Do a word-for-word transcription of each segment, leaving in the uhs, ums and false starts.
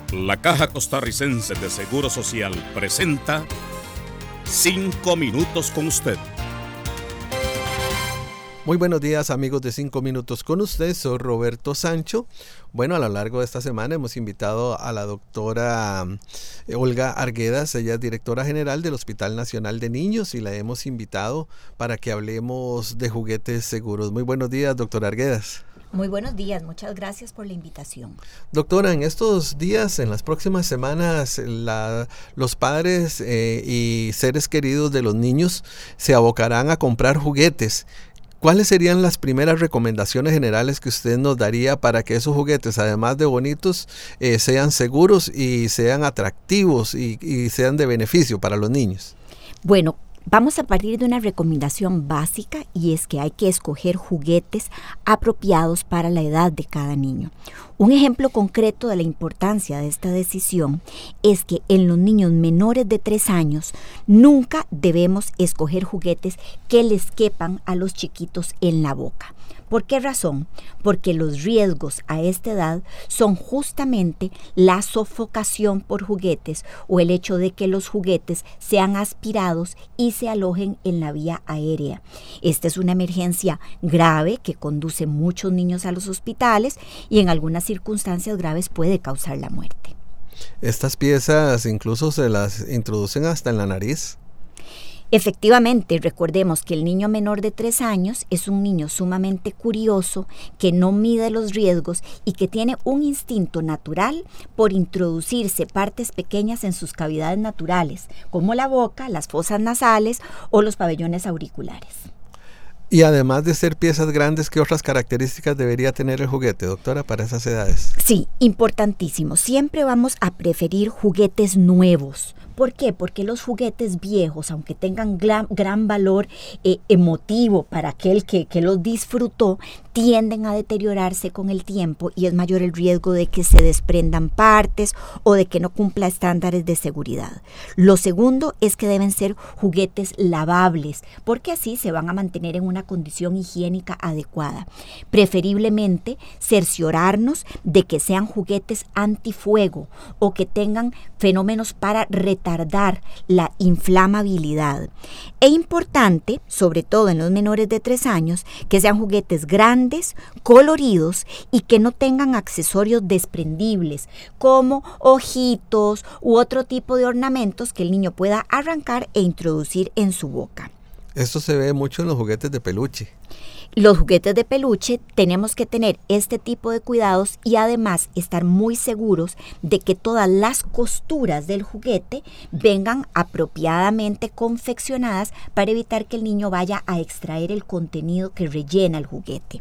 La Caja Costarricense de Seguro Social presenta Cinco Minutos con Usted. Muy buenos días, amigos de Cinco Minutos con Usted. Soy Roberto Sancho. Bueno, a lo largo de esta semana hemos invitado a la doctora Olga Arguedas. Ella es directora general del Hospital Nacional de Niños y la hemos invitado para que hablemos de juguetes seguros. Muy buenos días, doctora Arguedas. Muy buenos días, muchas gracias por la invitación. Doctora, en estos días, en las próximas semanas, la, los padres eh, y seres queridos de los niños se abocarán a comprar juguetes. ¿Cuáles serían las primeras recomendaciones generales que usted nos daría para que esos juguetes, además de bonitos, eh, sean seguros y sean atractivos y, y sean de beneficio para los niños? Bueno, vamos a partir de una recomendación básica, y es que hay que escoger juguetes apropiados para la edad de cada niño. Un ejemplo concreto de la importancia de esta decisión es que en los niños menores de tres años nunca debemos escoger juguetes que les quepan a los chiquitos en la boca. ¿Por qué razón? Porque los riesgos a esta edad son justamente la sofocación por juguetes o el hecho de que los juguetes sean aspirados y se alojen en la vía aérea. Esta es una emergencia grave que conduce muchos niños a los hospitales y en algunas circunstancias graves puede causar la muerte. Estas piezas incluso se las introducen hasta en la nariz. Efectivamente, recordemos que el niño menor de tres años es un niño sumamente curioso, que no mide los riesgos y que tiene un instinto natural por introducirse partes pequeñas en sus cavidades naturales, como la boca, las fosas nasales o los pabellones auriculares. Y además de ser piezas grandes, ¿qué otras características debería tener el juguete, doctora, para esas edades? Sí, importantísimo. Siempre vamos a preferir juguetes nuevos. ¿Por qué? Porque los juguetes viejos, aunque tengan gran, gran valor eh, emotivo para aquel que, que los disfrutó, tienden a deteriorarse con el tiempo y es mayor el riesgo de que se desprendan partes o de que no cumpla estándares de seguridad. Lo segundo es que deben ser juguetes lavables, porque así se van a mantener en una condición higiénica adecuada. Preferiblemente cerciorarnos de que sean juguetes antifuego o que tengan fenómenos para retardar la inflamabilidad. Es importante, sobre todo en los menores de tres años, que sean juguetes grandes, coloridos y que no tengan accesorios desprendibles como ojitos u otro tipo de ornamentos que el niño pueda arrancar e introducir en su boca. Esto se ve mucho en los juguetes de peluche. Los juguetes de peluche tenemos que tener este tipo de cuidados y además estar muy seguros de que todas las costuras del juguete vengan apropiadamente confeccionadas para evitar que el niño vaya a extraer el contenido que rellena el juguete.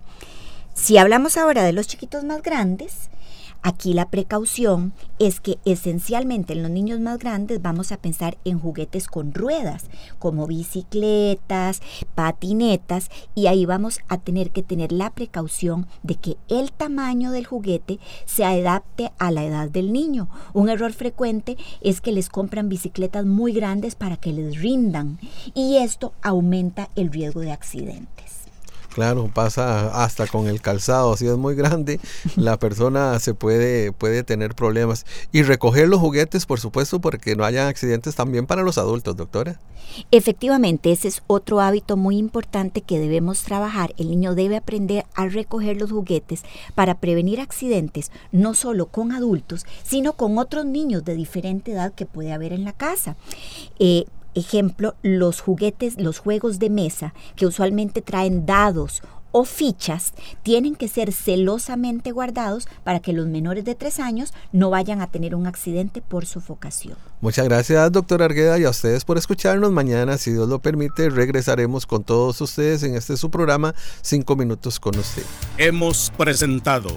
Si hablamos ahora de los chiquitos más grandes, aquí la precaución es que esencialmente en los niños más grandes vamos a pensar en juguetes con ruedas, como bicicletas, patinetas, y ahí vamos a tener que tener la precaución de que el tamaño del juguete se adapte a la edad del niño. Un error frecuente es que les compran bicicletas muy grandes para que les rindan, y esto aumenta el riesgo de accidentes. Claro, pasa hasta con el calzado, si es muy grande, la persona se puede, puede tener problemas. Y recoger los juguetes, por supuesto, porque no haya accidentes también para los adultos, doctora. Efectivamente, ese es otro hábito muy importante que debemos trabajar. El niño debe aprender a recoger los juguetes para prevenir accidentes, no solo con adultos, sino con otros niños de diferente edad que puede haber en la casa. Eh, Ejemplo, los juguetes, los juegos de mesa que usualmente traen dados o fichas tienen que ser celosamente guardados para que los menores de tres años no vayan a tener un accidente por sofocación. Muchas gracias, doctora Argueda, y a ustedes por escucharnos. Mañana, si Dios lo permite, regresaremos con todos ustedes en este su programa Cinco Minutos con Usted. Hemos presentado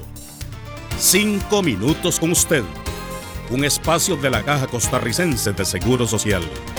Cinco Minutos con Usted, un espacio de la Caja Costarricense de Seguro Social.